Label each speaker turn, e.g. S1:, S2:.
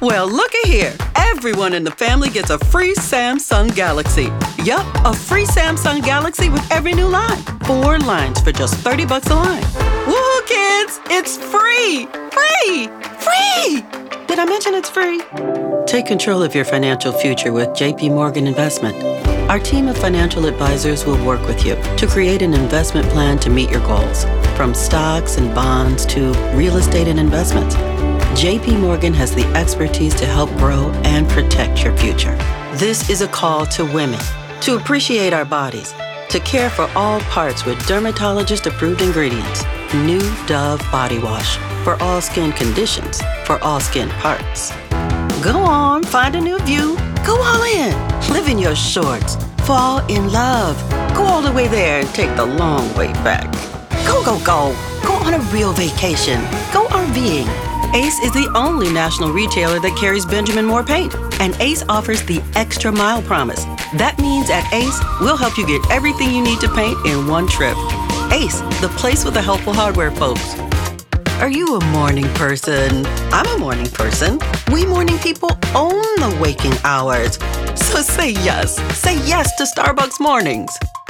S1: Well, looky here. Everyone in the family gets a free Samsung Galaxy. Yup, a free Samsung Galaxy with every new line. 4 lines for just $30 a line. Woohoo, kids! It's free! Free! Free! Did I mention it's free? Take control of your financial future with JP Morgan Investment. Our team of financial advisors will work with you to create an investment plan to meet your goals, from stocks and bonds to real estate and investments. JP Morgan has the expertise to help grow and protect your future. This is a call to women to appreciate our bodies, to care for all parts with dermatologist-approved ingredients. New Dove Body Wash for all skin conditions, for all skin parts. Go on, find a new view. Go all in. Live in your shorts. Fall in love. Go all the way there and take the long way back. Go, go, go. Go on a real vacation. Go RVing. Ace is the only national retailer that carries Benjamin Moore paint. And Ace offers the Extra Mile Promise. That means at Ace, we'll help you get everything you need to paint in one trip. Ace, the place with the helpful hardware folks. Are you a morning person? I'm a morning person. We morning people own the waking hours. So say yes. Say yes to Starbucks mornings.